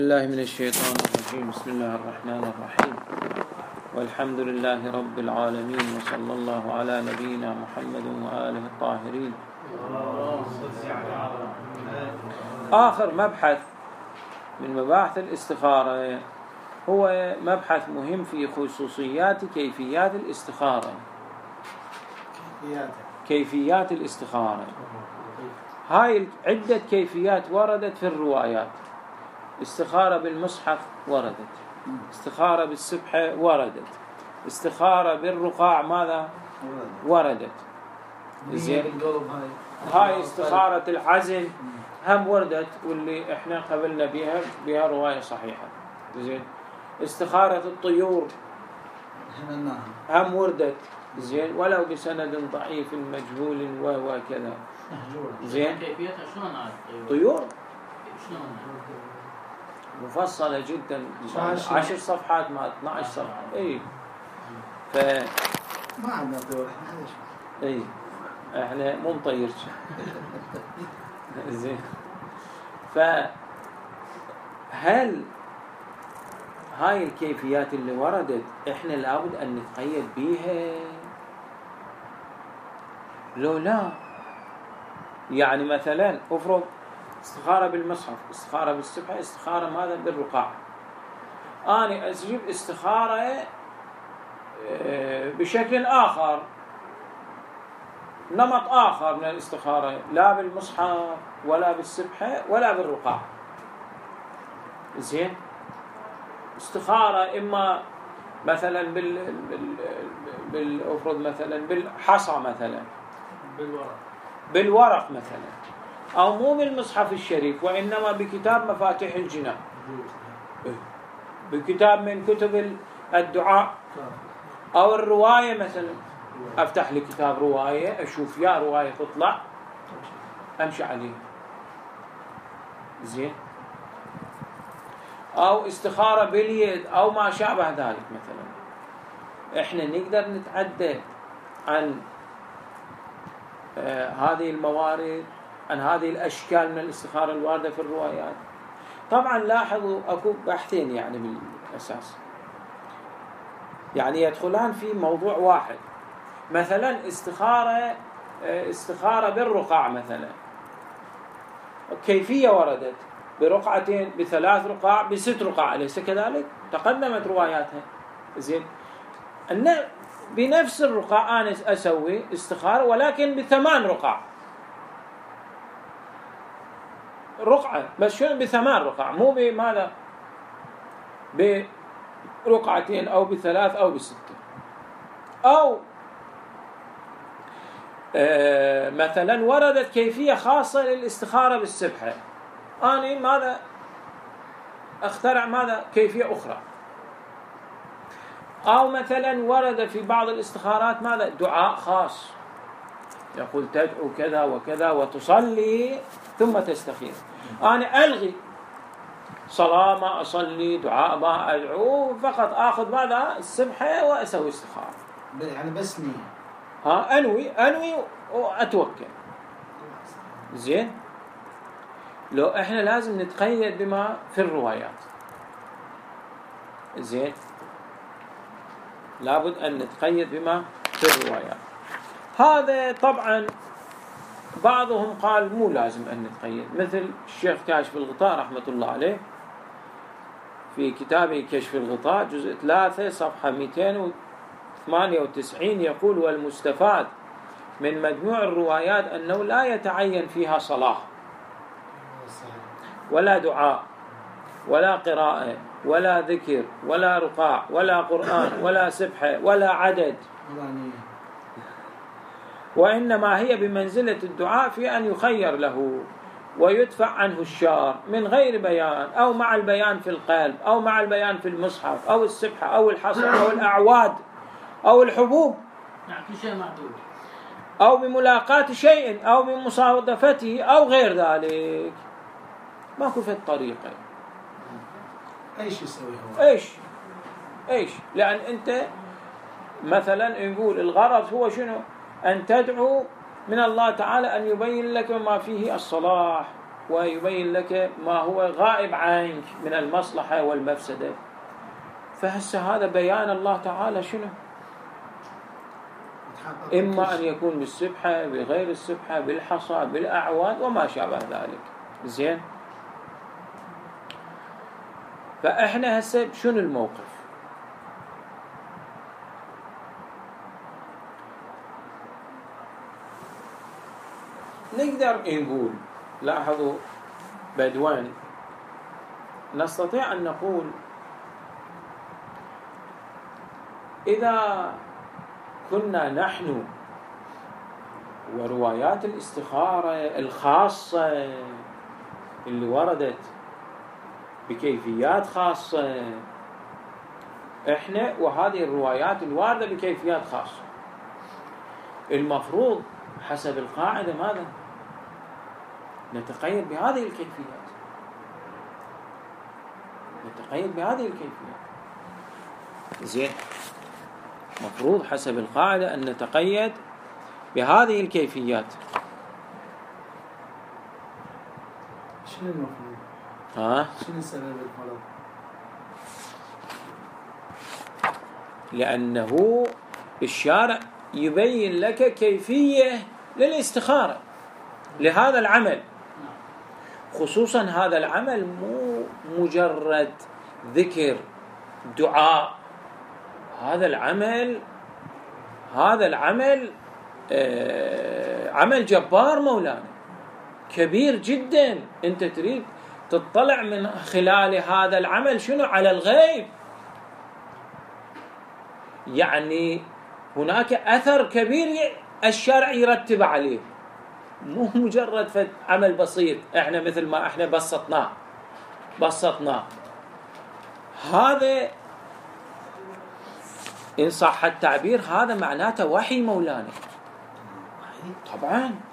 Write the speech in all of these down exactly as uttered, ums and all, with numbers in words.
الله من الشيطان الرجيم. بسم الله الرحمن الرحيم، والحمد لله رب العالمين، وصلى الله على نبينا محمد وآله الطاهرين. آخر مبحث من مباحث الاستخارة هو مبحث مهم في خصوصيات كيفيات الاستخارة. كيفيات الاستخارة هاي عدة كيفيات وردت في الروايات. استخارة بالمصحف وردت، استخارة بالسبحة وردت، استخارة بالرقاع ماذا وردت. زين، هاي استخارة العزم هم وردت، واللي احنا قبلنا بها بها رواية صحيحة. زين، استخارة الطيور هم وردت، زين، ولو بسند ضعيف مجهول وكذا. زين، كيفيتها شلون على طيور شلون مفصلة جدا، عشر صفحات ما اثني عشر صفحة. اي ف ما عندنا طيور احنا. اي احنا مو مطير. زين، فهل هاي الكيفيات اللي وردت احنا لابد ان نتقيد بيها لو لا؟ يعني مثلا افرض استخارة بالمصحف، استخارة بالسبحة، استخارة ماذا بالرقاع. أنا أجيب استخارة بشكل آخر، نمط آخر من الاستخارة، لا بالمصحف ولا بالسبحة ولا بالرقاع. زين، استخارة إما مثلا بال بال بالأفرض مثلا بالحصى مثلا، بالورق بالورق مثلا، أو مو بالمصحف الشريف وإنما بكتاب مفاتيح الجنان، بكتاب من كتب الدعاء، أو الرواية مثلا. أفتح لي كتاب رواية، أشوف يا رواية تطلع أمشي عليها. زين، أو استخارة باليد أو ما شابه ذلك مثلا. إحنا نقدر نتعدى عن آه هذه الموارد، عن هذه الأشكال من الاستخارة الواردة في الروايات. طبعا لاحظوا أكو بحثين يعني بالأساس، يعني يدخلان في موضوع واحد. مثلا استخارة استخارة بالرقاع مثلا، كيفية وردت برقعتين، بثلاث رقاع، بست رقاع، أليس كذلك؟ تقدمت رواياتها. زين، أن بنفس الرقاع أنا أسوي استخارة ولكن بثمان رقاع، رقعة بس شنو بثمان رقع، مو بماذا برقعتين أو بثلاث أو بستة. أو آه مثلا وردت كيفية خاصة للاستخارة بالسبحة، أنا ماذا أخترع ماذا كيفية أخرى. أو مثلا ورد في بعض الاستخارات ماذا دعاء خاص، يقول تدعو كذا وكذا وتصلي ثم تستخير. أنا ألغي صلاة ما أصلي، دعاء ما أدعو، فقط أخذ ماذا السبحة وأسوي استخارة. يعني بس نية، ها أنوي أنوي وأتوكل. زين، لو إحنا لازم نتقيد بما في الروايات. زين، لابد أن نتقيد بما في الروايات. هذا طبعا بعضهم قال مو لازم أن نتقيد، مثل الشيخ كاشف الغطاء رحمة الله عليه في كتابه كشف الغطاء جزء ثلاثة صفحة مئتين وثمانية وتسعين يقول: والمستفاد من مجموع الروايات أنه لا يتعين فيها صلاة ولا دعاء ولا قراءة ولا ذكر ولا رقاع ولا قرآن ولا سبحة ولا عدد، وإنما هي بمنزلة الدعاء في أن يخير له ويدفع عنه الشار من غير بيان، أو مع البيان في القلب، أو مع البيان في المصحف، أو السبحة، أو الحصى، أو الأعواد، أو الحبوب، أو بملاقاة شيء، أو بمصادفته، أو غير ذلك. ماكو في الطريقة. ايش يسوي هو؟ ايش ايش لأن أنت مثلا نقول الغرض هو شنو؟ أن تدعو من الله تعالى أن يبين لك ما فيه الصلاح ويبين لك ما هو غائب عنك من المصلحة والمفسدة. فهسه هذا بيان الله تعالى شنو؟ إما أن يكون بالسبحة، بغير السبحة، بالحصى، بالأعواد وما شابه ذلك. زين؟ فإحنا هسه شنو الموقف؟ نقدر نقول، لاحظوا بدوان، نستطيع أن نقول إذا كنا نحن وروايات الاستخارة الخاصة اللي وردت بكيفيات خاصة، إحنا وهذه الروايات الواردة بكيفيات خاصة، المفروض حسب القاعدة ماذا؟ نتقيد بهذه الكيفيات، نتقيد بهذه الكيفيات. زين، مفروض حسب القاعدة أن نتقيد بهذه الكيفيات. شنو المفروض؟ ها؟ شنو سبب الفرض؟ لأنه الشارع يبين لك كيفية للاستخارة لهذا العمل، خصوصا هذا العمل مو مجرد ذكر دعاء، هذا العمل هذا العمل آه عمل جبار مولانا، كبير جدا. أنت تريد تطلع من خلال هذا العمل شنو؟ على الغيب، يعني هناك أثر كبير الشرع يرتب عليه، مو مجرد فد عمل بسيط احنا مثل ما احنا بسطناه بسطناه هذا إن صح التعبير هذا معناته وحي مولانا. طبعا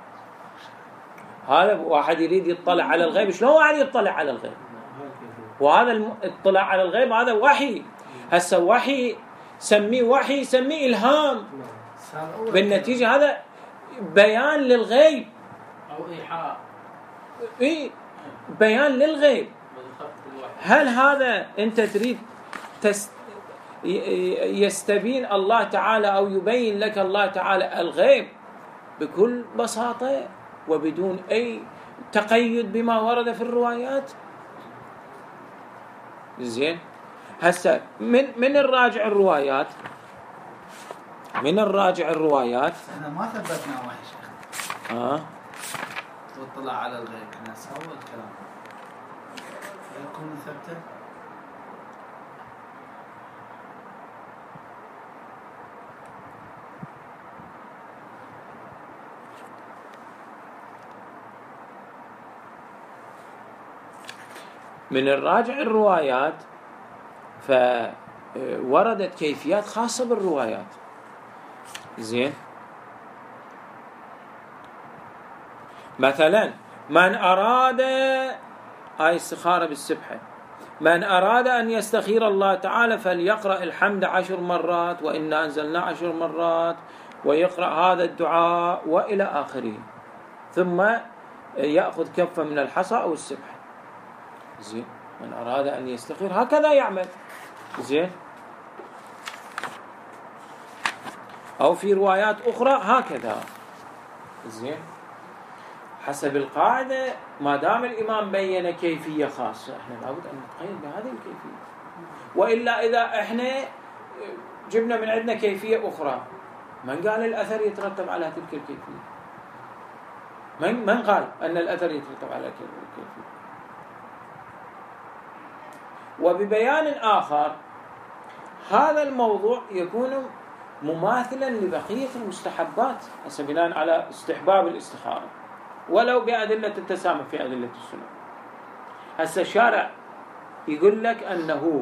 هذا واحد يريد يطلع على الغيب، شلون واحد يطلع على الغيب؟ وهذا الاطلاع على الغيب هذا وحي. هسه وحي سميه وحي، سميه إلهام، بالنتيجة هذا بيان للغيب أو إيحاء، إيه بيان للغيب. هل هذا أنت تريد تست يستبين الله تعالى أو يبين لك الله تعالى الغيب بكل بساطة وبدون أي تقيد بما ورد في الروايات؟ زين، هسه من من الراجع الروايات من الراجع الروايات احنا ما ثبتنا وحي شيخ. اه واطلع على الغيب، احنا سوى الكلام يكون ثبته. من الراجع الروايات فوردت كيفيات خاصة بالروايات. زين، مثلا من أراد هاي استخارة بالسبحة، من أراد أن يستخير الله تعالى فليقرأ الحمد عشر مرات وإنا أنزلنا عشر مرات ويقرأ هذا الدعاء وإلى آخره، ثم يأخذ كفة من الحصى أو السبحة. زين، من أراد أن يستخير هكذا يعمل. زين، أو في روايات أخرى هكذا. زين، حسب القاعدة ما دام الإمام بين كيفية خاصة احنا لابد أن نتقيد بهذه الكيفية، وإلا إذا احنا جبنا من عندنا كيفية أخرى من قال الأثر يترتب على تلك الكيفية؟ من من قال أن الأثر يترتب على تلك الكيفية؟ وببيان آخر هذا الموضوع يكون مماثلا لبقية المستحبات هسه بناء على استحباب الاستخارة ولو بأدلة التسامح في أدلة السنة. هسه الشارع يقول لك أنه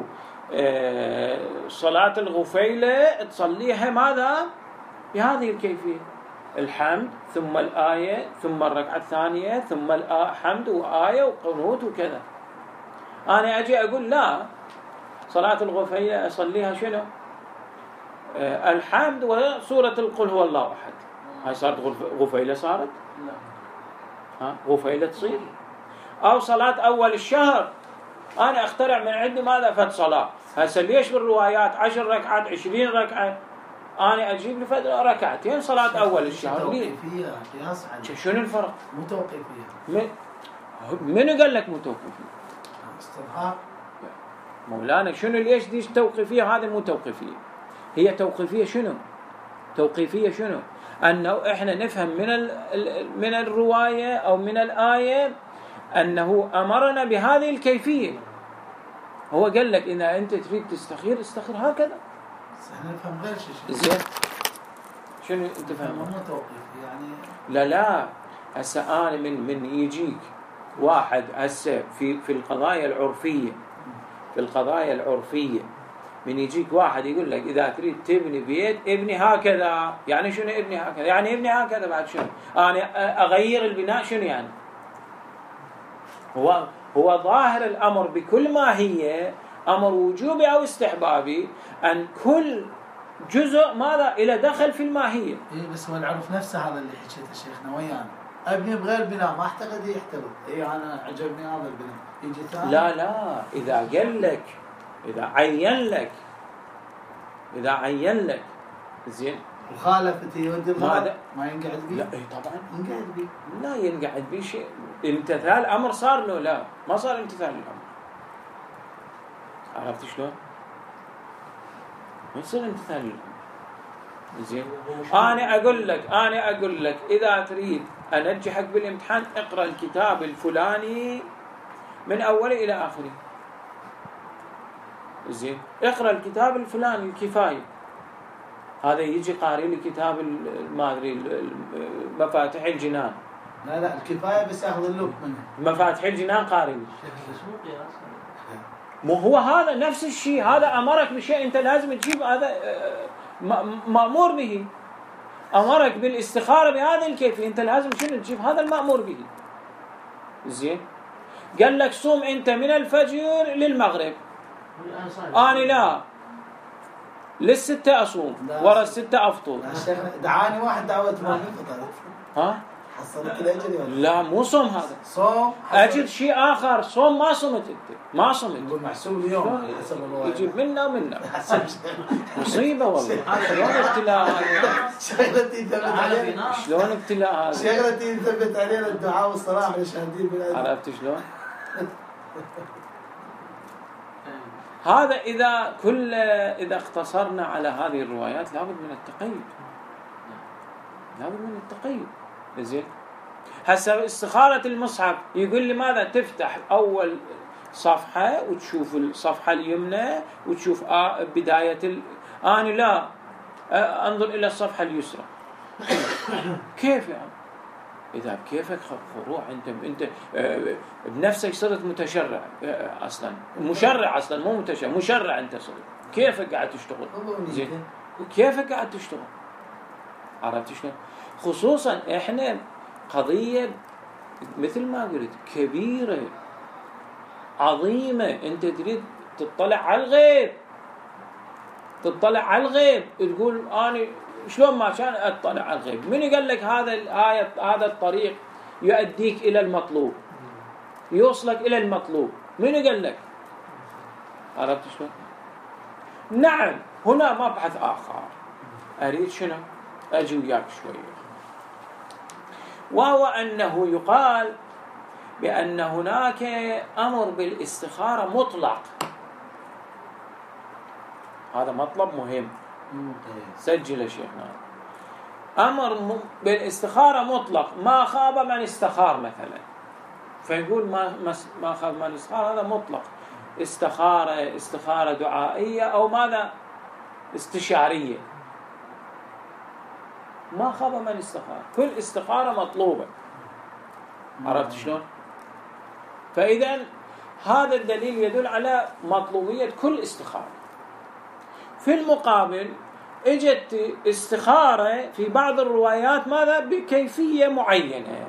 صلاة الغفيلة تصليها ماذا؟ بهذه الكيفية، الحمد ثم الآية ثم الركعة الثانية ثم الحمد وآية وقنوت وكذا. أنا أجي أقول لا، صلاة الغفيلة أصليها شنو؟ أه الحمد وسورة القل هو الله أحد. هاي صارت غفيلة، صارت؟ ها غفيلة تصير؟ أو صلاة أول الشهر، أنا أخترع من عندي ماذا فت صلاة. هسه ليش بالروايات عشر ركعات عشرين ركعة أنا أجيب لفت ركعتين صلاة أول الشهر؟ ليه؟ شنو الفرق؟ مو توقيفية. من من قال لك مو توقيفية؟ استظهار. مولانا شنو ليش دي توقيفية؟ هذا مو توقيفية. هي توقيفية شنو؟ توقيفية شنو؟ أنه إحنا نفهم من من الرواية أو من الآية أنه أمرنا بهذه الكيفية. هو قال لك إذا أنت تريد تستخير استخير هكذا. احنا نفهم غير شيء. زين. شنو أنت فاهم؟ مو توقيفي يعني. لا لا هسه أنا من من يجيك واحد هسه في في القضايا العرفية، في القضايا العرفية من يجيك واحد يقول لك إذا تريد تبني بيت ابني هكذا. يعني شنو ابني هكذا؟ يعني ابني هكذا بعد شنو؟ أنا أغير البناء شنو يعني؟ هو هو ظاهر الأمر بكل ما هي أمر وجوبي أو استحبابي أن كل جزء ماذا إلى دخل في الماهية. إيه بس هو العرف نفسه هذا اللي حكيته شيخنا ويانا. أبني بغير بناء ما أعتقد يحترم. إيه أنا عجبني هذا البناء. يجي ثاني. لا لا إذا قال لك إذا عين لك إذا عين لك زين مخالفة يودي الغرض ما ينقعد بيه. لا إيه طبعا ينقعد بيه. لا ينقعد بيه شيء. امتثال أمر صار له؟ لا ما صار امتثال الأمر. عرفت شلون؟ ما يصير امتثال الأمر. زين أنا أقول لك أنا أقول لك إذا تريد أنجحك بالامتحان اقرأ الكتاب الفلاني من أوله إلى آخره. زين اقرأ الكتاب الفلاني الكفاية. هذا يجي قاري لي كتاب ما أدري مفاتيح الجنان. لا لا الكفاية بس أخذ اللب منه. مفاتيح الجنان قاري لي. مو هو هذا نفس الشيء. هذا أمرك بشيء أنت لازم تجيب. هذا مأمور به. أمرك بالاستخارة بهذه الكيفية أنت لازم شنو تجيب هذا المأمور به. زين قال لك صوم أنت من الفجر للمغرب. أنا لا للستة أصوم ورا الستة أفطر. دعاني واحد دعوة ما فطرت. ها؟ حصلت الأجر لا مو صوم هذا. صوم. أجر شيء آخر. صوم ما صمت أنت ما صمت. يقول محسوب اليوم. يجيب منا ومنا. مصيبة والله. شلون ابتلاء هذا؟ شغلتي ثبت علينا. شلون ابتلاء هذا؟ شغلتي ثبت علينا الدعاء والصلاة للشهادين بالأجر. عرفت شلون؟ هذا إذا كل إذا اقتصرنا على هذه الروايات لابد من التقيد. لابد من التقيد. زين هسه استخارة المصحف يقول لي ماذا؟ تفتح أول صفحة وتشوف الصفحة اليمنى وتشوف بداية ال... أنا لا أنظر إلى الصفحة اليسرى. كيف يعني؟ إذا كيفك خروع أنت أنت بنفسك صرت متشرع أصلاً. مشرع أصلاً مو متشرع. مشرع أنت صرت. كيفك قاعد تشتغل؟ زين كيفك قاعد تشتغل؟ عرفت شلون؟ خصوصاً إحنا قضية مثل ما قلت كبيرة عظيمة. أنت تريد تطلع على الغيب. تطلع على الغيب تقول أنا شلون ما كان أطلع على الغيب؟ من قال لك هذا الآية هذا الطريق يؤديك إلى المطلوب يوصلك إلى المطلوب؟ من قال لك؟ عرفت شلون؟ نعم هنا مبحث آخر أريد شنو أجي وياك شوية، وهو أنه يقال بأن هناك أمر بالاستخارة مطلق. هذا مطلب مهم سجل يا شيخنا. أمر بالاستخارة مطلق ما خاب من استخار مثلا. فيقول ما ما خاب من استخار هذا مطلق. استخارة استخارة دعائية أو ماذا استشارية. ما خاب من استخار. كل استخارة مطلوبة. عرفت شلون؟ فإذا هذا الدليل يدل على مطلوبية كل استخارة. في المقابل اجت استخارة في بعض الروايات ماذا بكيفية معينة.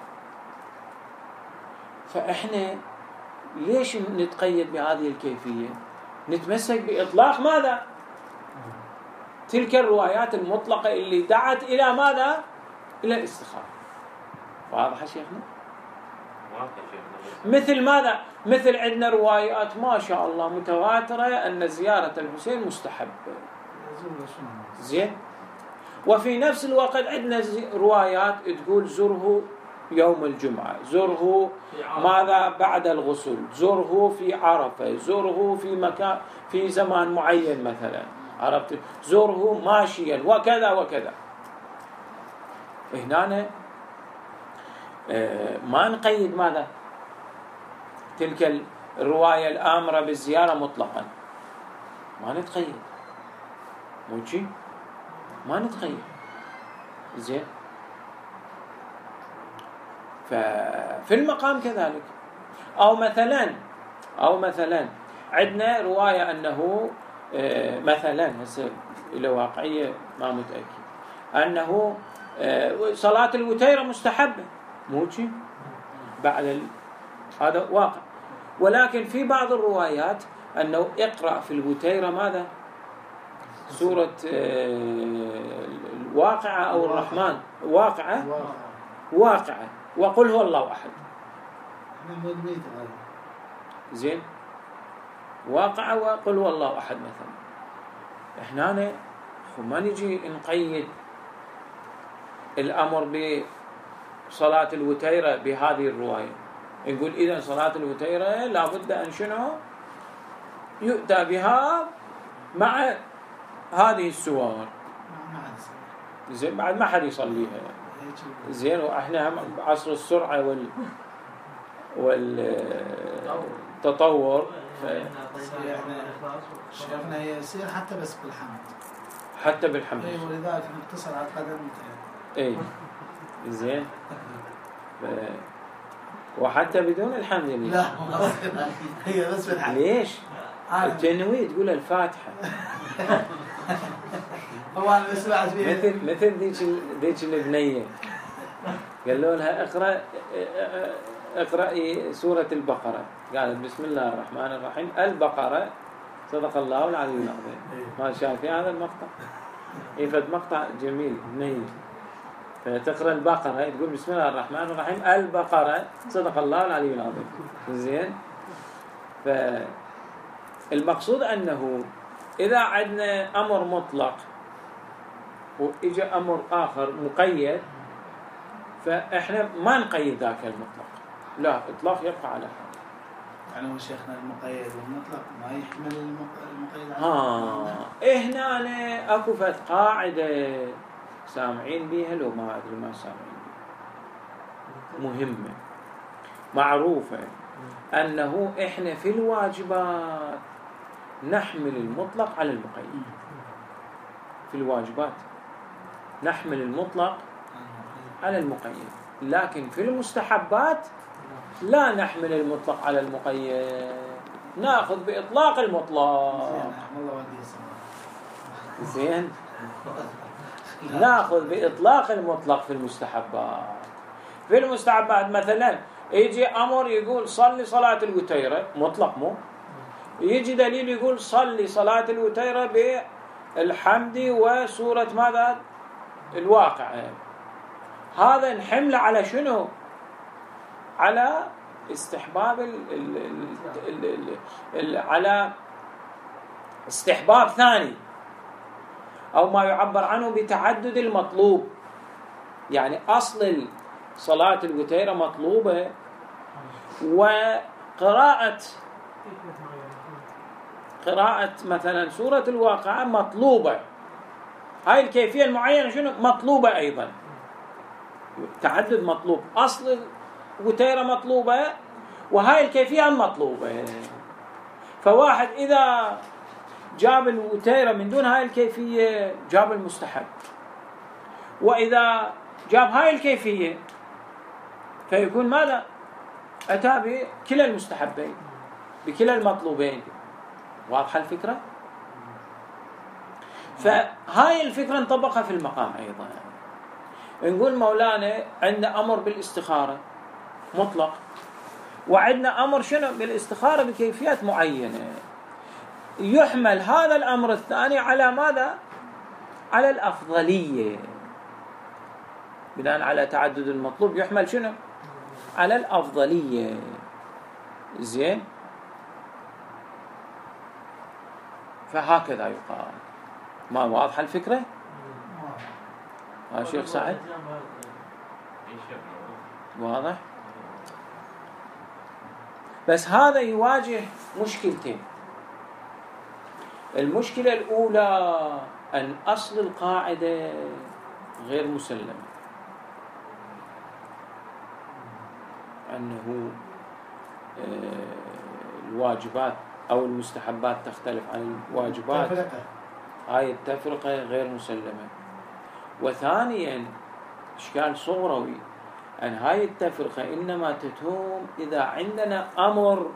فإحنا ليش نتقيد بهذه الكيفية؟ نتمسك بإطلاق ماذا؟ تلك الروايات المطلقة اللي دعت إلى ماذا؟ إلى الاستخارة. واضح يا شيخنا؟ واضح يا شيخنا. مثل ماذا؟ مثل عندنا روايات ما شاء الله متواترة أن زيارة الحسين مستحب. زين. وفي نفس الوقت عندنا روايات تقول زره يوم الجمعة، زره ماذا بعد الغسل، زره في عرفة، زره في مكان في زمان معين مثلا، عرفت، زره ماشيا وكذا وكذا. هنا ما نقيد ماذا تلك الرواية الآمرة بالزيارة مطلقا، ما نتقيد، مو شيء ما نتقيد. زين. ففي المقام كذلك. أو مثلا أو مثلا عندنا رواية أنه مثلا هسه إلى واقعية ما متأكد أنه صلاة الوتيرة مستحبة، مو شيء بعد ال... هذا واقع. ولكن في بعض الروايات أنه اقرأ في الوتيرة ماذا؟ سورة الواقعة أو الرحمن، واقعة واقعة وقل هو الله أحد. زين. واقعة وقل هو الله أحد مثلا. إحنا ما نجي نقيد الأمر بصلاة الوتيرة بهذه الرواية، نقول إذا صلاة الوتيرة لابد أن شنو يؤتى بها مع هذه السور. زين. بعد ما حد يصليها. زين. وإحنا بعصر السرعة وال والتطور ف... شيخنا يصير حتى بس بالحمد، حتى بالحمد. اي ولذلك نقتصر على القدر اي. زين. ف... وحتى بدون الحمد لله. لا هي بس بالحمد. ليش؟ التنوي تقول الفاتحة. طبعا بس بعد فيه مثل مثل ذيك ذيك البنية قالوا لها اقرأ اقرأي سورة البقرة، قالت بسم الله الرحمن الرحيم البقرة، صدق الله العلي العظيم. ما شايف هذا المقطع؟ يفد مقطع جميل بنية. فتقرأ البقرة تقول بسم الله الرحمن الرحيم البقرة، صدق الله العلي العظيم. زين. فالمقصود أنه إذا عندنا أمر مطلق وإجا أمر آخر مقيد، فإحنا ما نقيد ذاك المطلق، لا، إطلاق يبقى على حال. يعني هو شيخنا المقيد والمطلق ما يحمل المقيد على ها إحنا أنا أكو فت قاعدة سامعين بيها لو ما أدري ما سامعين بيها، مهمة معروفة، أنه إحنا في الواجبات نحمل المطلق على المقيد. في الواجبات نحمل المطلق على المقيد، لكن في المستحبات لا نحمل المطلق على المقيد، ناخذ بإطلاق المطلق. زين. ناخذ بإطلاق المطلق في المستحبات. في المستحبات مثلا يجي أمر يقول صلي صلاة الوتيرة مطلق، مو يجي دليل يقول صلي صلاة الوتيرة بالحمد وسورة ماذا الواقعة، هذا نحمل على شنو؟ على استحباب ال ال ال ال ال على استحباب ثاني، أو ما يعبر عنه بتعدد المطلوب. يعني أصل صلاة الوتيرة مطلوبة، وقراءة قراءة مثلا سورة الواقعة مطلوبة، هاي الكيفية المعينة شنو مطلوبة أيضا، تعدد مطلوب، أصل الوتيرة مطلوبة وهاي الكيفية مطلوبة. فواحد إذا جاب الوتيرة من دون هاي الكيفية جاب المستحب، وإذا جاب هاي الكيفية فيكون ماذا؟ أتى بكلا المستحبين بكلا المطلوبين. واضحة الفكرة؟ فهاي الفكرة نطبقها في المقام أيضا. نقول مولانا عندنا أمر بالاستخارة مطلق، وعندنا أمر شنو بالاستخارة بكيفيات معينة، يحمل هذا الأمر الثاني على ماذا؟ على الأفضلية، بناء على تعدد المطلوب يحمل شنو؟ على الأفضلية. زين. فهكذا يقال. ما واضحة الفكرة؟ ها شيخ سعد واضح؟ بس هذا يواجه مشكلتين. المشكلة الأولى أن أصل القاعدة غير مسلم، أنه الواجبات أو المستحبات تختلف عن الواجبات، هاي التفرقة غير مسلمة. وثانيا إشكال صغروي أن هاي التفرقة إنما تتم إذا عندنا أمر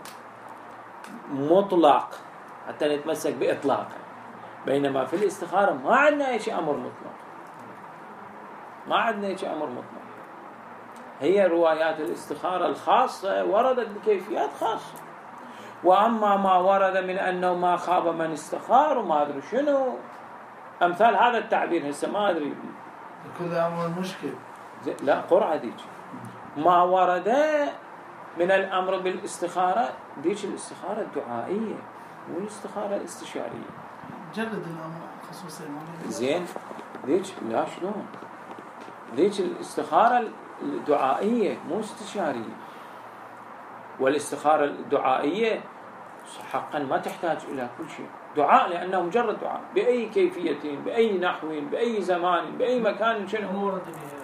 مطلق حتى نتمسك بإطلاقه، بينما في الاستخارة ما عندنا أي شيء أمر مطلق، ما عندنا أي شيء أمر مطلق. هي روايات الاستخارة الخاصة وردت بكيفيات خاصة، وأما ما ورد من أنه ما خاب من استخار وما أدري شنو أمثال هذا التعبير، هسه ما أدري كل أمر مشكل. لا قرعة ديك ما ورد من الأمر بالاستخارة، ديك الاستخارة الدعائية مو الاستخارة الاستشارية. جلد الأمر خصوصي زين. ديك لا شلون ديك الاستخارة الدعائية مو استشارية. والاستخارة الدعائية حقا ما تحتاج إلى كل شيء، دعاء لأنه مجرد دعاء بأي كيفية بأي نحو بأي زمان بأي مكان شنو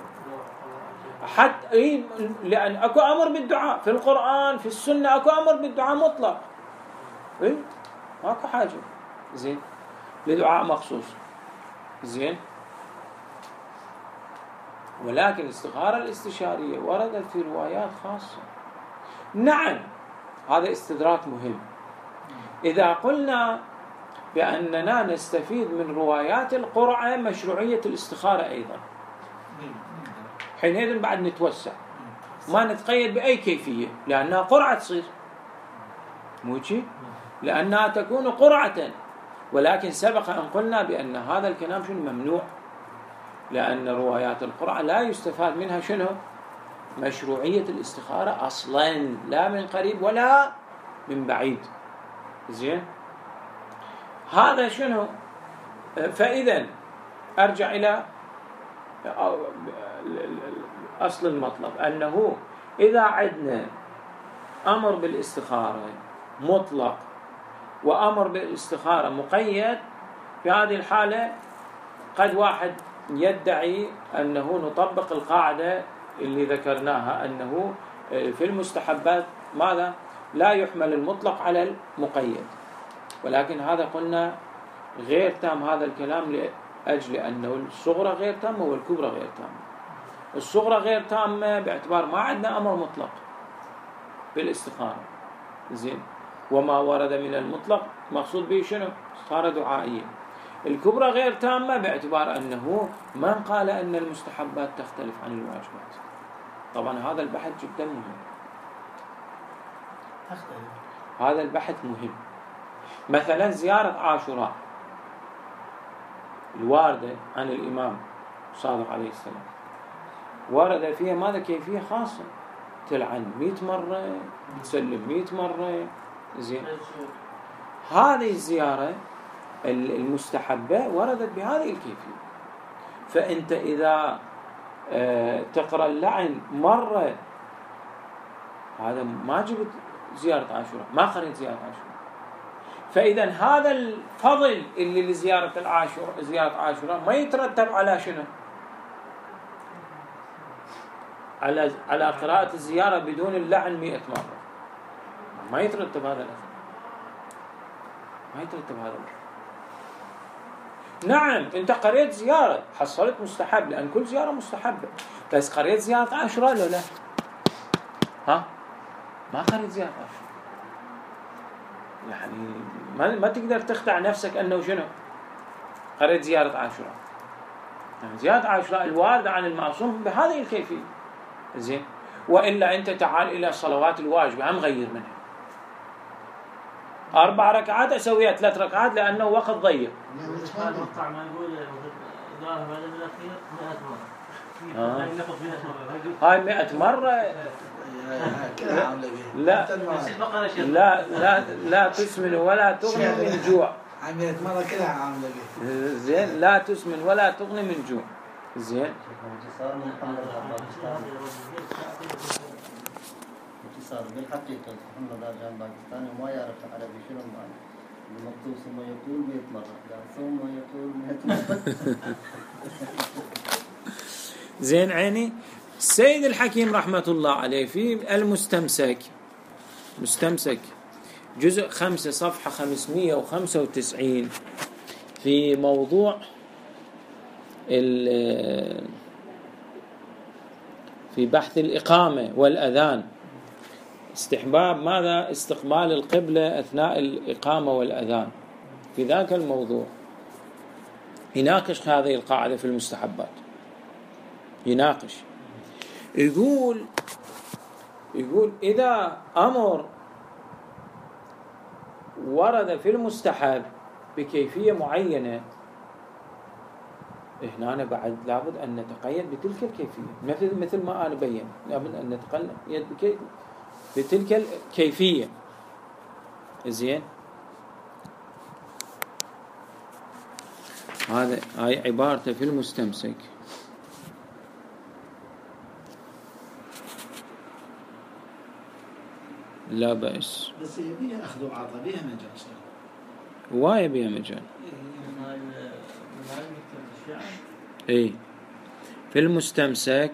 حتى أي، لأن أكو أمر بالدعاء في القرآن في السنة، أكو أمر بالدعاء مطلق، إيه ماكو حاجة زين لدعاء مخصوص. زين. ولكن الاستخارة الاستشارية وردت في روايات خاصة. نعم هذا استدراك مهم. إذا قلنا بأننا نستفيد من روايات القرعة مشروعية الاستخارة أيضا، حينئذ بعد نتوسع، ما نتقيد بأي كيفية، لأنها قرعة تصير موجي، لأنها تكون قرعة. ولكن سبق أن قلنا بأن هذا الكلام شنو ممنوع، لأن روايات القرعة لا يستفاد منها شنو مشروعية الاستخارة أصلا، لا من قريب ولا من بعيد. زين. هذا شنو. فإذا أرجع إلى أصل المطلب، أنه إذا عندنا أمر بالاستخارة مطلق وأمر بالاستخارة مقيد، في هذه الحالة قد واحد يدعي أنه نطبق القاعدة اللي ذكرناها، أنه في المستحبات ماذا لا يحمل المطلق على المقيد. ولكن هذا قلنا غير تام هذا الكلام لأجل أنه الصغرى غير تامة والكبرى غير تامة. الصغرى غير تامة باعتبار ما عندنا أمر مطلق بالاستخارة. زين. وما ورد من المطلق مقصود به شنو استخارة دعائية. الكبرى غير تامة باعتبار أنه من قال أن المستحبات تختلف عن الواجبات. طبعا هذا البحث جدا مهم، هذا البحث مهم. مثلا زيارة عاشوراء الواردة عن الإمام الصادق عليه السلام ورد فيها ماذا كيفية خاصة، تلعن مئة مرة تسلم مئة مرة. زين. هذه الزيارة المستحبة وردت بهذه الكيفية. فأنت إذا تقرأ اللعن مرة، هذا ما جبت زيارة عاشوراء، ما قرأت زيارة عاشوراء. فإذا هذا الفضل اللي لزيارة العاشوراء زيارة عاشوراء ما يترتب على شنو؟ على على قراءة الزيارة بدون اللعن مئة مرة، ما يترتب هذا الأثر، ما يترتب هذا الأثر. نعم أنت قريت زيارة حصلت مستحب، لأن كل زيارة مستحبة، بس قريت زيارة عاشوراء لا لا ها ما قريت زيارة عاشوراء، يعني ما ما تقدر تخدع نفسك أنه شنو قريت زيارة عاشوراء. يعني زيارة عاشوراء الواردة عن المعصوم بهذه الكيفية. زين. وإلا أنت تعال إلى الصلوات الواجبة هم غير منها، أربع ركعات أسويها ثلاث ركعات لأنه وقت ضيق. المقطع ما يقول ذاهب إلى الأخير مئة مرة. آه. هاي مئة مرة. كلها عاملة بيه. لا لا لا لا تسمن ولا تغني من جوع. هاي مئة مرة كلها عاملة بيه. زين لا تسمن ولا تغني من جوع. زين. صار بالحقيقة محمد راجع باكستاني وما يعرف العربي شنو معنى المكتوب ثم يقول مئة مرة ثم يقول مئة مرة. زين عيني. السيد الحكيم رحمة الله عليه في المستمسك مستمسك جزء خمسة صفحة خمسمائة وخمسة وتسعين في موضوع في بحث الإقامة والأذان استحباب ماذا استقبال القبلة أثناء الإقامة والأذان. في ذاك الموضوع يناقش هذه القاعدة في المستحبات. يناقش يقول يقول إذا أمر ورد في المستحب بكيفية معينة هنا أنا بعد لابد أن نتقيد بتلك الكيفية مثل مثل ما أنا بين لابد أن نتقيد بتلك الكيفية. زين هذا هاي عبارته في المستمسك. لا بأس بس يبيها أخذ وعطى بيها مجال صار. وايا بيها مجال. إيه في المستمسك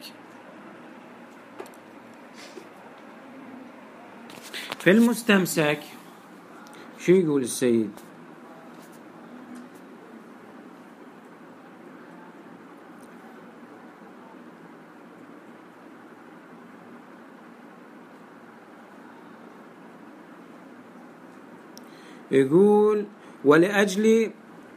في المستمسك شو يقول السيد؟ يقول ولأجل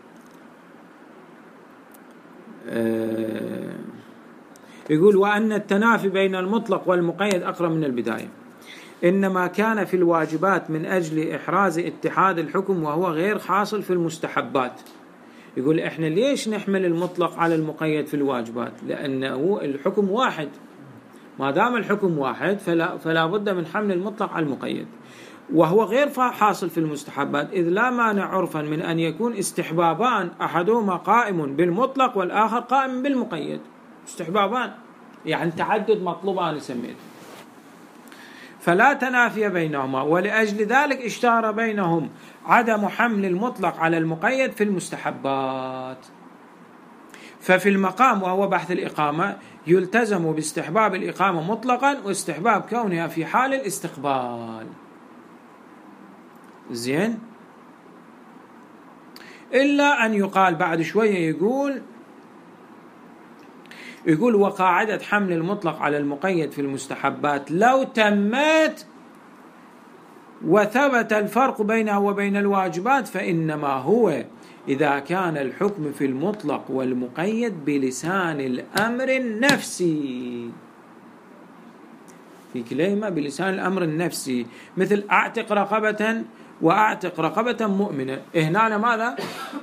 آه يقول وأن التنافي بين المطلق والمقيد أقرب من البداية إنما كان في الواجبات من أجل إحراز اتحاد الحكم وهو غير حاصل في المستحبات. يقول إحنا ليش نحمل المطلق على المقيد في الواجبات؟ لأنه الحكم واحد، ما دام الحكم واحد فلا, فلا بد من حمل المطلق على المقيد، وهو غير حاصل في المستحبات إذ لا مانع عرفا من أن يكون استحبابان أحدهما قائم بالمطلق والآخر قائم بالمقيد. استحبابان يعني تعدد مطلوبان سميته، فلا تنافي بينهما، ولأجل ذلك اشتهر بينهم عدم حمل المطلق على المقيد في المستحبات. ففي المقام وهو بحث الإقامة يلتزم باستحباب الإقامة مطلقا واستحباب كونها في حال الاستقبال. زين إلا أن يقال بعد شوية يقول يقول وقاعدة حمل المطلق على المقيد في المستحبات لو تمت وثبت الفرق بينها وبين الواجبات فإنما هو إذا كان الحكم في المطلق والمقيد بلسان الأمر النفسي، في كلمة بلسان الأمر النفسي، مثل أعتق رقبة وأعتق رقبة مؤمنة. هنا ماذا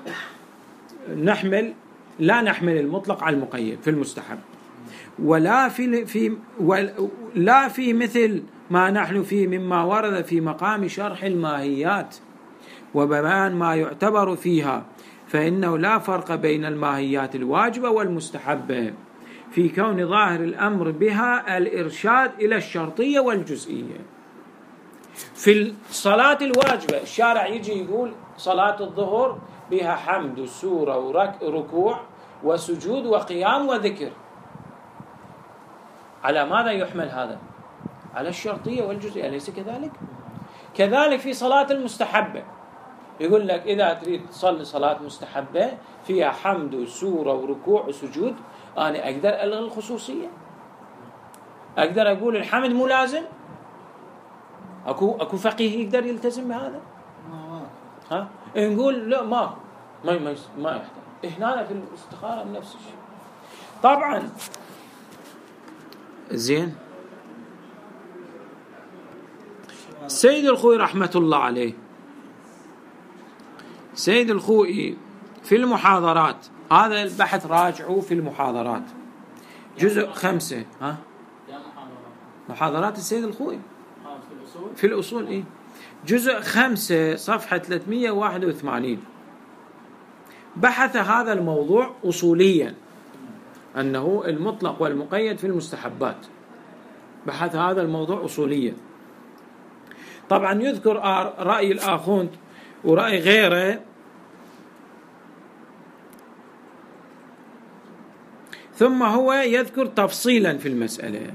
نحمل؟ لا نحمل المطلق على المقيد في المستحب، ولا في في ولا في مثل ما نحن فيه مما ورد في مقام شرح الماهيات وبيان ما يعتبر فيها، فإنه لا فرق بين الماهيات الواجبة والمستحبة في كون ظاهر الأمر بها الإرشاد إلى الشرطية والجزئية. في الصلاة الواجبة الشارع يجي يقول صلاة الظهر بها حمد وسورة وركوع وسجود وقيام وذكر. على ماذا يحمل هذا؟ على الشرطية والجزئية، أليس كذلك؟ كذلك في صلاة المستحبة يقول لك إذا تريد تصلي صلاة مستحبة فيها حمد وسورة وركوع وسجود، أنا أقدر ألغي الخصوصية؟ أقدر أقول الحمد مو لازم؟ أكو أكو فقيه يقدر يلتزم بهذا؟ ها؟ نقول لا ما ما ما, ما يحتاج. هنا في الاستخارة نفس الشيء. طبعا زين سيد الخوئي رحمة الله عليه، سيد الخوئي في المحاضرات، هذا البحث راجعوا في المحاضرات، جزء خمسة. ها يا محاضرات محاضرات السيد الخوئي آه، في الأصول. في الأصول. إيه جزء خمسة صفحة ثلاثمئة وواحد وثمانين بحث هذا الموضوع أصوليا، أنه المطلق والمقيد في المستحبات، بحث هذا الموضوع أصوليا. طبعا يذكر رأي الآخوند ورأي غيره، ثم هو يذكر تفصيلا في المسألة.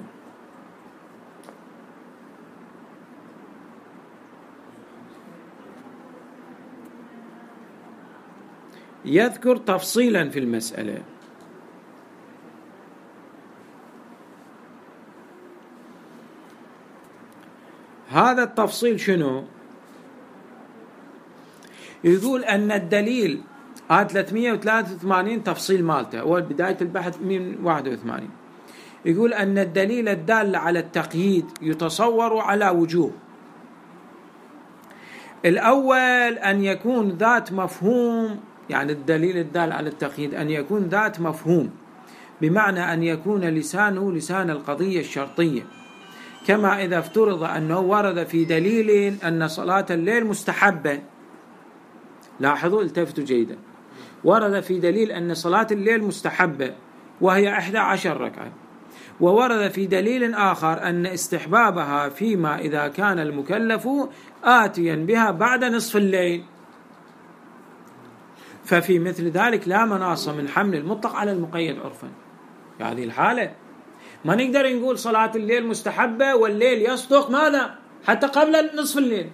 يذكر تفصيلا في المسألة. هذا التفصيل شنو؟ يقول أن الدليل هذا ثلاثمئة وثلاثة وثمانين تفصيل مالته، أول بداية البحث من واحد وثمانين. يقول أن الدليل الدال على التقييد يتصور على وجوه. الأول أن يكون ذات مفهوم، يعني الدليل الدال على التقييد أن يكون ذات مفهوم، بمعنى أن يكون لسانه لسان القضية الشرطية، كما إذا افترض أنه ورد في دليل أن صلاة الليل مستحبة. لاحظوا، التفتوا جيدا، ورد في دليل أن صلاة الليل مستحبة وهي إحدى عشر ركعة، وورد في دليل آخر أن استحبابها فيما إذا كان المكلف آتيا بها بعد نصف الليل، ففي مثل ذلك لا مناص من حمل المطلق على المقيد عرفا. في هذه الحالة ما نقدر نقول صلاة الليل مستحبة والليل يصدق ماذا حتى قبل نصف الليل.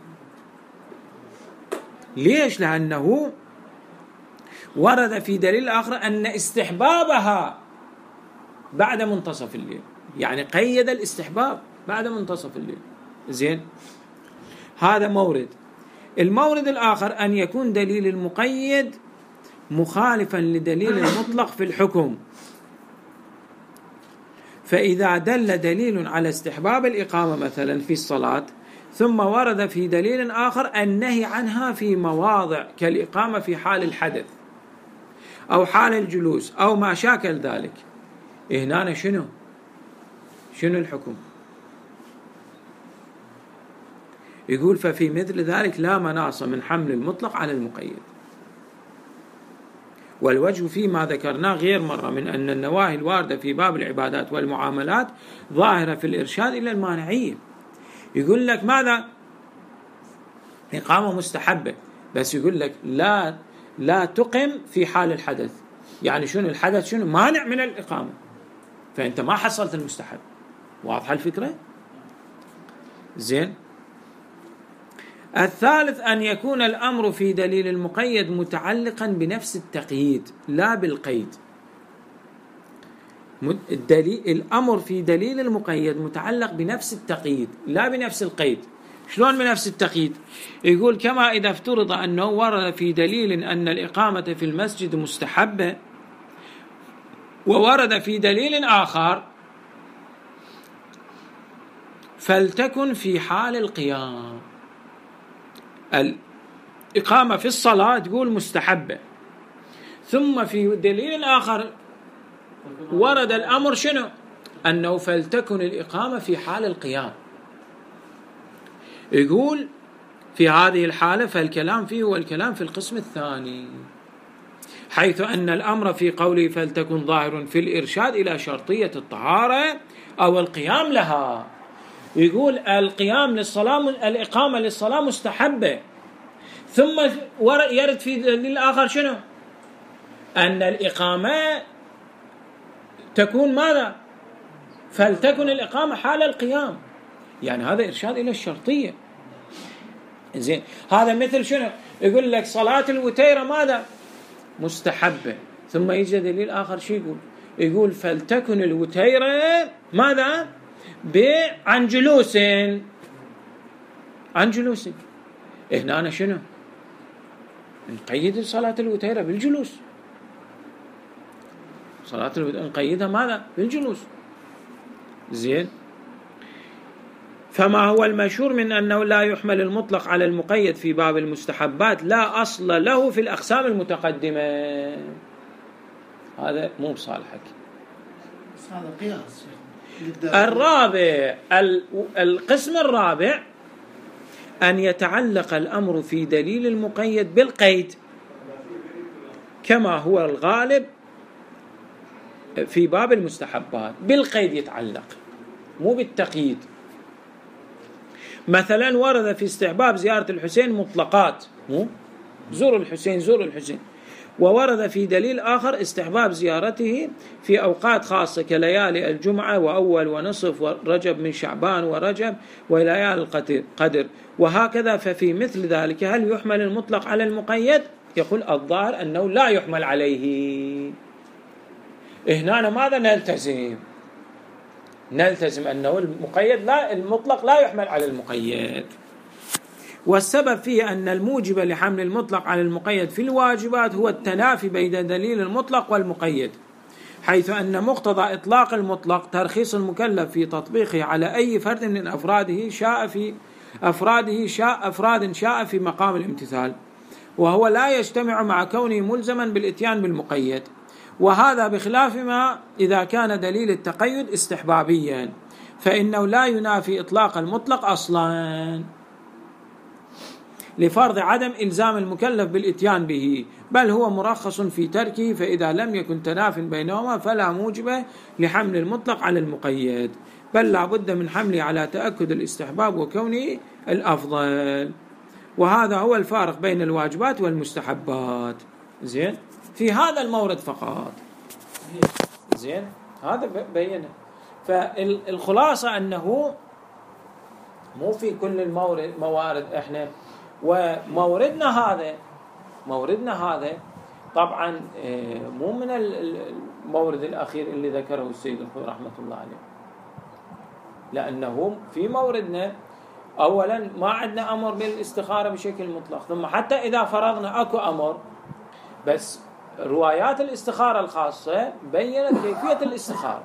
ليش؟ لأنه ورد في دليل آخر أن استحبابها بعد منتصف الليل، يعني قيد الاستحباب بعد منتصف الليل. زين، هذا مورد. المورد الآخر أن يكون دليل المقيد مخالفا لدليل المطلق في الحكم، فإذا دل دليل على استحباب الإقامة مثلا في الصلاة، ثم ورد في دليل آخر النهي عنها في مواضع كالإقامة في حال الحدث أو حال الجلوس أو ما شاكل ذلك، هنا شنو شنو الحكم؟ يقول ففي مثل ذلك لا مناص من حمل المطلق على المقيد. والوجه فيما ذكرناه غير مرة من أن النواهي الواردة في باب العبادات والمعاملات ظاهرة في الإرشاد إلى المانعية. يقول لك ماذا؟ إقامة مستحبة، بس يقول لك لا لا تقم في حال الحدث. يعني شنو الحدث؟ شنو مانع من الإقامة، فأنت ما حصلت المستحب. واضحة الفكرة؟ زين. الثالث أن يكون الأمر في دليل المقيد متعلقا بنفس التقييد لا بالقيد. الدليل الأمر في دليل المقيد متعلق بنفس التقييد لا بنفس القيد. شلون بنفس التقييد؟ يقول كما إذا افترض أنه ورد في دليل أن الإقامة في المسجد مستحبة، وورد في دليل آخر فلتكن في حال القيام. الإقامة في الصلاة تقول مستحبة، ثم في دليل آخر ورد الأمر شنو؟ أنه فلتكن الإقامة في حال القيام. يقول في هذه الحالة فالكلام فيه هو الكلام في القسم الثاني، حيث أن الأمر في قوله فلتكن ظاهر في الإرشاد إلى شرطية الطهارة أو القيام لها. يقول القيام للصلاة، الإقامة للصلاة مستحبة، ثم يرد في دليل آخر شنو؟ أن الإقامة تكون ماذا؟ فلتكن الإقامة حال القيام، يعني هذا إرشاد إلى الشرطية. زين، هذا مثل شنو؟ يقول لك صلاة الوتيرة ماذا؟ مستحبة، ثم يجي دليل آخر شو يقول؟ يقول فلتكن الوتيرة ماذا؟ عن جلوس عن جلوس. هنا أنا شنو؟ نقيد صلاة الوتيرة بالجلوس، صلاة الوتيرة نقيدها ماذا؟ بالجلوس. زين، فما هو المشهور من أنه لا يحمل المطلق على المقيد في باب المستحبات لا أصل له في الأقسام المتقدمة. هذا مو بصالحك. هذا قياس. الرابع، القسم الرابع أن يتعلق الأمر في دليل المقيد بالقيد كما هو الغالب في باب المستحبات. بالقيد يتعلق مو بالتقييد. مثلا ورد في استحباب زيارة الحسين مطلقات، مو زور الحسين زور الحسين، وورد في دليل آخر استحباب زيارته في أوقات خاصة كليالي الجمعة وأول ونصف ورجب من شعبان ورجب وليالي القدر وهكذا. ففي مثل ذلك هل يحمل المطلق على المقيد؟ يقول الظاهر أنه لا يحمل عليه. هنا ماذا نلتزم؟ نلتزم أنه المقيد لا المطلق لا يحمل على المقيد. والسبب فيه أن الموجب لحمل المطلق على المقيد في الواجبات هو التنافي بين دليل المطلق والمقيد، حيث أن مقتضى إطلاق المطلق ترخيص المكلف في تطبيقه على أي فرد من أفراده شاء في أفراده شاء أفراد شاء في مقام الامتثال، وهو لا يجتمع مع كونه ملزما بالإتيان بالمقيد. وهذا بخلاف ما إذا كان دليل التقيد استحبابيا، فإنه لا ينافي إطلاق المطلق أصلا لفرض عدم إلزام المكلف بالإتيان به، بل هو مرخص في تركه، فإذا لم يكن تناف بينهما فلا موجب لحمل المطلق على المقيد، بل لا بد من حمله على تأكد الاستحباب وكونه الأفضل. وهذا هو الفارق بين الواجبات والمستحبات. زين في هذا المورد فقط. زين هذا بينه. فالخلاصة أنه مو في كل المورد موارد احنا، وموردنا هذا موردنا هذا طبعا مو من المورد الأخير اللي ذكره السيد الخوي رحمة الله عليه، لأنه في موردنا أولا ما عندنا أمر بالاستخارة بشكل مطلق، ثم حتى إذا فرضنا أكو أمر بس روايات الاستخارة الخاصة بيّنت كيفية الاستخارة.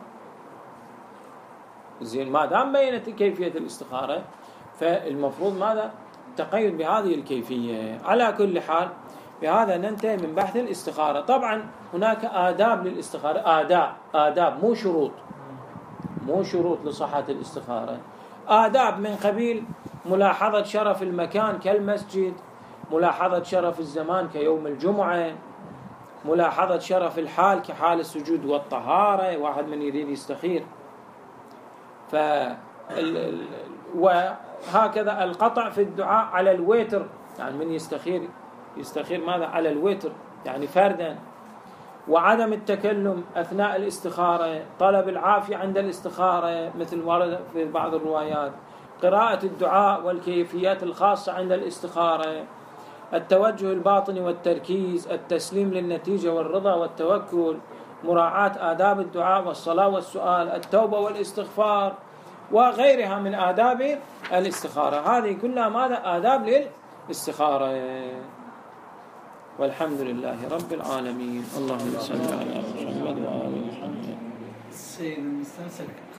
زين ما دام بيّنت كيفية الاستخارة فالمفروض ماذا؟ تقيد بهذه الكيفية. على كل حال بهذا ننتهي من بحث الاستخارة. طبعا هناك آداب للاستخارة، آداب آداب مو شروط، مو شروط لصحة الاستخارة. آداب من قبيل ملاحظة شرف المكان كالمسجد، ملاحظة شرف الزمان كيوم الجمعة، ملاحظة شرف الحال كحال السجود والطهارة، واحد من يريد يستخير. ف وهكذا القطع في الدعاء على الوتر، يعني من يستخير يستخير ماذا؟ على الوتر يعني فردا. وعدم التكلم أثناء الاستخارة، طلب العافية عند الاستخارة مثل ورد في بعض الروايات، قراءة الدعاء والكيفيات الخاصة عند الاستخارة، التوجه الباطني والتركيز، التسليم للنتيجة والرضا والتوكل، مراعاة آداب الدعاء والصلاة والسؤال، التوبة والاستغفار وغيرها من آداب الاستخارة. هذه كلها ماذا؟ آداب للاستخارة. والحمد لله رب العالمين. اللهم صل على محمد وآل محمد. السيد المستنسك